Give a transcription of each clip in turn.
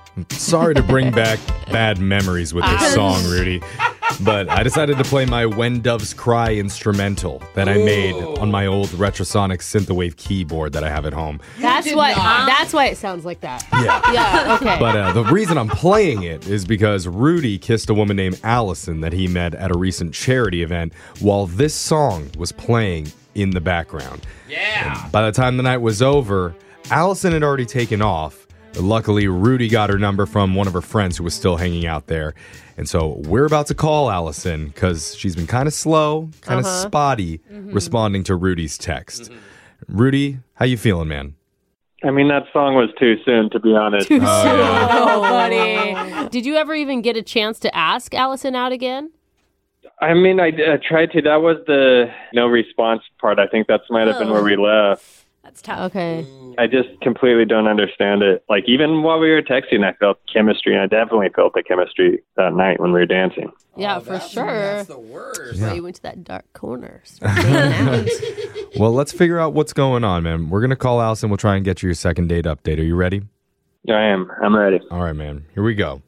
Sorry to bring back bad memories with this song, Rudy. But I decided to play my When Doves Cry instrumental that I made on my old Retrosonic Synthwave keyboard that I have at home. That's why it sounds like that. Yeah. Okay. But the reason I'm playing it is because Rudy kissed a woman named Allison that he met at a recent charity event while this song was playing in the background. Yeah. And by the time the night was over, Allison had already taken off. Luckily, Rudy got her number from one of her friends who was still hanging out there. And so we're about to call Allison because she's been kind of slow, kind of spotty responding to Rudy's text. Rudy, how you feeling, man? I mean, that song was too soon, to be honest. Oh, buddy. Did you ever even get a chance to ask Allison out again? I mean, I tried to. That was the no response part. I think that might have been where we left. That's tough. Okay. I just completely don't understand it. Like, even while we were texting, I felt chemistry, and I definitely felt the chemistry that night when we were dancing. Yeah, for sure. That's the worst. So you went to that dark corner. Well, let's figure out what's going on, man. We're going to call Allison. We'll try and get you your second date update. Are you ready? Yeah, I am. I'm ready. All right, man. Here we go.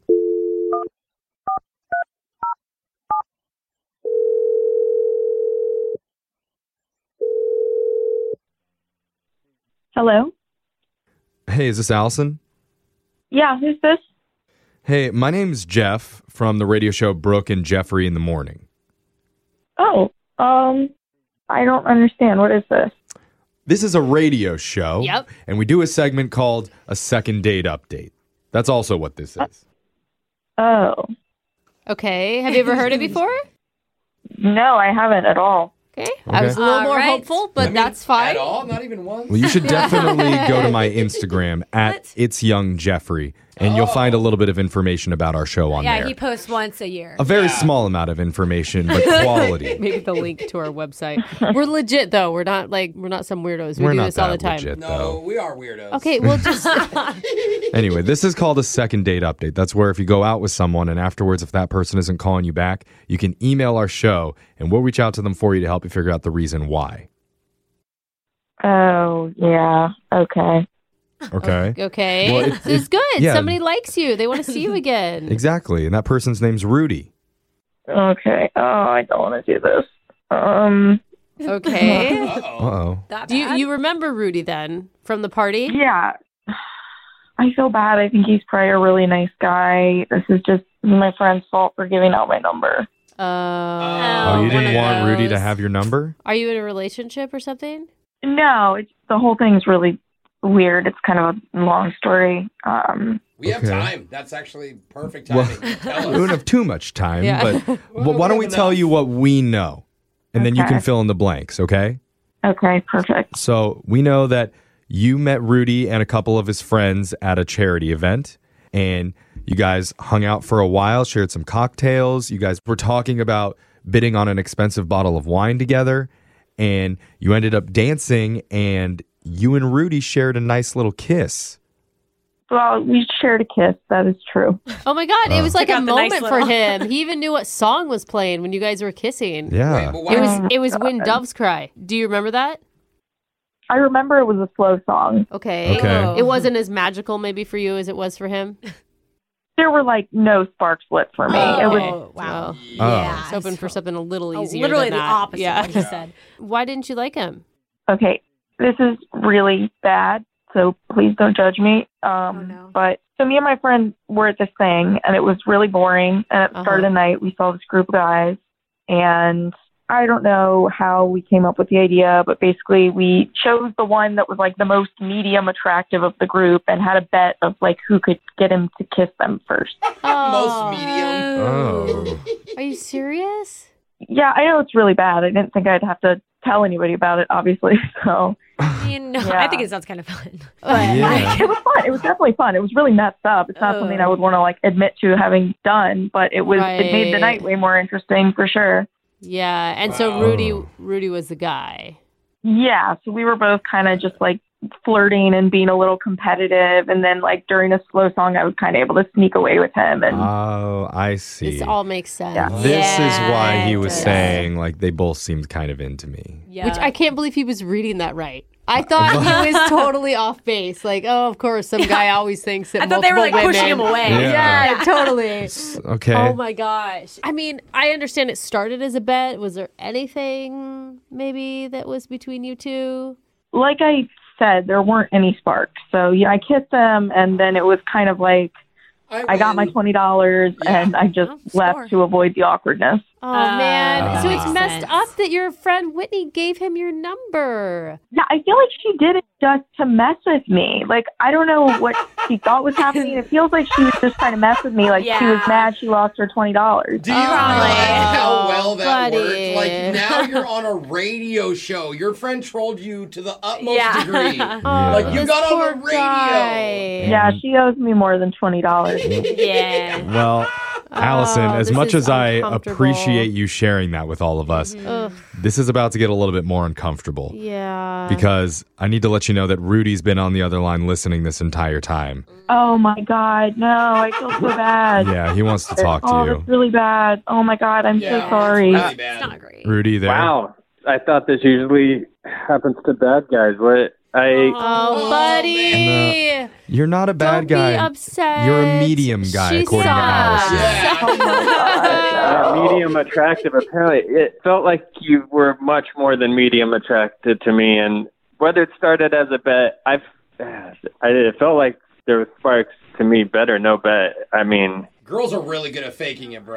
Hello? Hey, is this Allison? Yeah, who's this? Hey, my name's Jeff from the radio show Brooke and Jeffrey in the Morning. Oh, I don't understand. What is this? This is a radio show. Yep. And we do a segment called A Second Date Update. That's also what this is. Oh. Okay. Have you ever heard it before? No, I haven't at all. Okay. I was a little more hopeful, but that's fine. At all? Not even once? Well, you should definitely go to my Instagram at It's Young Jeffrey, and you'll find a little bit of information about our show on Yeah, there. he posts once a year. A very small amount of information, but quality. Maybe the link to our website. We're legit though. We're not some weirdos. We We're do not this all the that time. legit, No, though. we are weirdos. Okay, well just Anyway, this is called a second date update. That's where if you go out with someone and afterwards, if that person isn't calling you back, you can email our show and we'll reach out to them for you to help you figure out the reason why. Oh, yeah. Okay. Okay? okay. Well, This is good. yeah. Somebody likes you. They want to see you again. Exactly. And that person's name's Rudy. Okay. Oh, I don't want to do this. Okay. Uh-oh. That Do bad? you remember Rudy then from the party? Yeah. I feel bad. I think he's probably a really nice guy. This is just my friend's fault for giving out my number. Oh, you didn't one of want Rudy to those. have your number? Are you in a relationship or something? No, the whole thing's really weird. It's kind of a long story. We have Okay. time. That's actually perfect Well, timing. Tell We us. don't have too much time, Yeah. but why don't we tell you what we know? And then you Okay. can fill in the blanks, okay? Okay, perfect. So we know that you met Rudy and a couple of his friends at a charity event, and you guys hung out for a while, shared some cocktails. You guys were talking about bidding on an expensive bottle of wine together, and you ended up dancing, and you and Rudy shared a nice little kiss. Well, we shared a kiss. That is true. Oh my God, it was like Took a out the nice moment for little- him. He even knew what song was playing when you guys were kissing. Yeah. Wait, but why It was When Doves Cry. Do you remember that? I remember it was a slow song. Okay. Okay. It wasn't as magical maybe for you as it was for him. There were like no sparks lit for me. It was Oh, wow. Oh. Yeah. I was hoping for something a little Oh, easier literally than the that. opposite Yeah. of what he said. Why didn't you like him? okay. This is really bad, so please don't judge me. no. But so me and my friend were at this thing, and it was really boring. And at the start of the night, we saw this group of guys, and I don't know how we came up with the idea, but basically we chose the one that was like the most medium attractive of the group and had a bet of like who could get him to kiss them first. most medium? Oh. Are you serious? Yeah, I know it's really bad. I didn't think I'd have to tell anybody about it, obviously. So You know, Yeah. I think it sounds kind of fun. Yeah. it was fun. It was definitely fun. It was really messed up. It's not something I would want to like admit to having done, but it made the Right. night way more interesting for sure. Yeah. And so Wow. Rudy was the guy. Yeah, so we were both kind of just like flirting and being a little competitive, and then like during a slow song, I was kind of able to sneak away with him. And Oh, I see. This all makes sense. Yeah. This is why he it was does. saying, like, they both seemed kind of into me. Yeah. Which I can't believe he was reading that right. I thought he was totally off base. Like, oh, of course, some guy always thinks that I thought they were like multiple pushing him women- away. Yeah, totally. Okay. Oh my gosh. I mean, I understand it started as a bet. Was there anything maybe that was between you two? Like I said, there weren't any sparks. So yeah, I kissed them, and then it was kind of like I got my $20, and I just left score. to avoid the awkwardness. Oh, man. So makes it's messed sense. up that your friend Whitney gave him your number. Yeah, I feel like she did it just to mess with me. Like, I don't know what she thought was happening. It feels like she was just trying to mess with me. Like, she was Yeah. mad she lost her $20. Do you realize how well that worked? Like, now you're on a radio show. Your friend trolled you to the utmost Yeah. degree. Oh, Like, you this got on poor the radio. guy. Yeah, she owes me more than $20. Yeah. Well, Allison, Oh, as this much is as I uncomfortable. appreciate you sharing that with all of us, Ugh, this is about to get a little bit more uncomfortable. yeah. Because I need to let you know that Rudy's been on the other line listening this entire time. Oh, my God. No, I feel so bad. Yeah, he wants to talk Oh, to that's you. really bad. Oh, my God, I'm Yeah, so sorry. Really It's bad. not great. Rudy, there. Wow. I thought this usually happens to bad guys. What? Oh, buddy. You're not a bad Don't be guy. upset. You're a medium guy, She according to sucks. Allison. Medium attractive. Apparently, it felt like you were much more than medium attracted to me. And whether it started as a bet, it felt like there was sparks to me. Better no bet. I mean, Girls are really good at faking it, bro.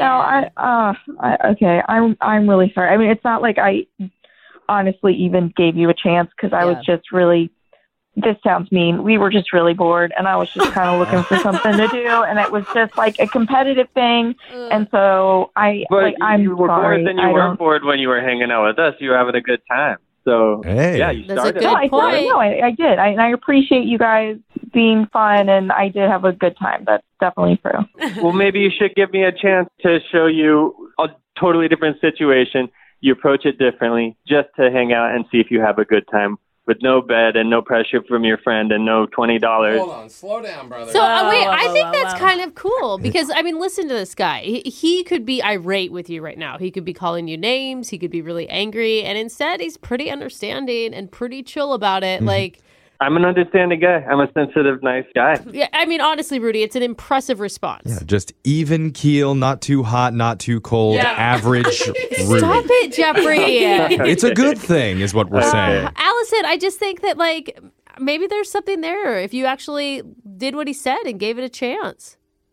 Okay, I'm really sorry. I mean, it's not like I honestly even gave you a chance because I was just really, this sounds mean, we were just really bored, and I was just kind of looking for something to do, and it was just like a competitive thing, and so but I'm you were sorry. bored. Then you weren't bored when you were hanging out with us. You were having a good time. So Hey. yeah, you That's a started. good I point. did. I appreciate you guys being fun, and I did have a good time. That's definitely true. Well, maybe you should give me a chance to show you a totally different situation. You approach it differently, just to hang out and see if you have a good time, with no bet and no pressure from your friend and no $20. Hold on. Slow down, brother. So, wait, Whoa, I whoa, think whoa, that's whoa. kind of cool because, I mean, listen to this guy. He could be irate with you right now. He could be calling you names. He could be really angry. And instead, he's pretty understanding and pretty chill about it. Like, I'm an understanding guy. I'm a sensitive, nice guy. yeah, I mean, honestly, Rudy, it's an impressive response. Yeah, just even keel, not too hot, not too cold, Yeah. average Rudy. Stop it, Jeffrey. It's a good thing, is what we're saying. Allison, I just think that, like, maybe there's something there if you actually did what he said and gave it a chance.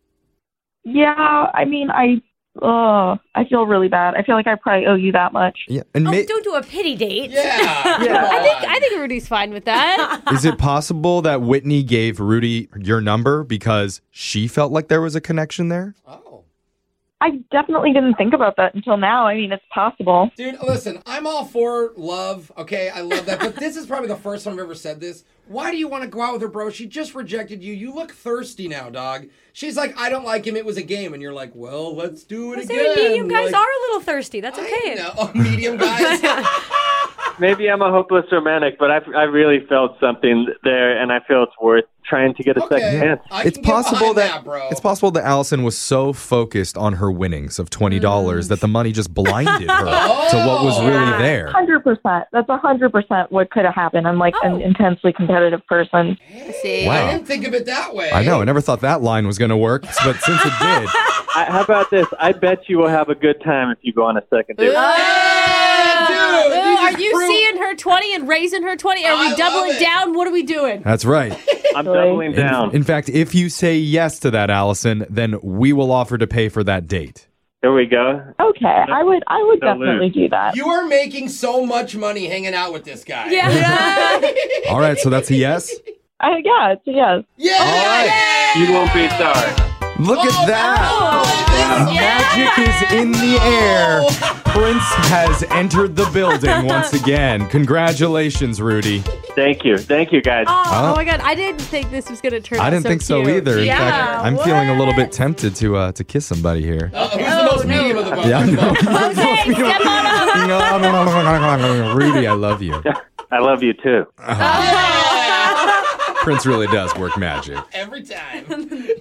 Yeah, I mean, I feel really bad. I feel like I probably owe you that much. Yeah, and Don't do a pity date. yeah. I think Rudy's fine with that. is it possible that Whitney gave Rudy your number because she felt like there was a connection there? Oh. I definitely didn't think about that until now. I mean, it's possible. Dude, listen, I'm all for love, okay? I love that. But this is probably the first time I've ever said this. Why do you want to go out with her, bro? She just rejected you. You look thirsty now, dog. She's like, I don't like him. It was a game. And you're like, well, let's do it again. Medium guys Like, are a little thirsty. That's okay. I know. Oh, medium guys. Maybe I'm a hopeless romantic, but I really felt something there, and I feel it's worth trying to get a second Okay. chance. I It's can get possible behind that bro. it's possible that Allison was so focused on her winnings of $20 that the money just blinded her to what was really there. 100%. That's 100% what could have happened. I'm like an intensely competitive person. See? Wow. I didn't think of it that way. I know. I never thought that line was going to work, but since it did, How about this? I bet you will have a good time if you go on a second date. Hey, dude, Are just you proved- seeing her 20 and raising her 20? Are I we love doubling it. down? What are we doing? that's right. I'm doubling down. In fact, if you say yes to that, Allison, then we will offer to pay for that date. Here we go. Okay, I would Don't definitely lose. do that. You are making so much money hanging out with this guy. Yeah. All right, so that's a yes? Yeah, it's a yes. Yeah. All right. You won't be sorry. Look at that. Oh, Magic is in the air. Prince has entered the building once again. Congratulations, Rudy. Tthank you. Thank you, guys. Oh my God. I didn't think this was going to turn out I didn't think so cute. either. In Yeah, fact, I'm feeling a little bit tempted to kiss somebody here. Who's the most medium of the bunch? Yeah, I know. Jose, step on up. Rudy, I love you. I love you, too. Prince really does work magic. Every time.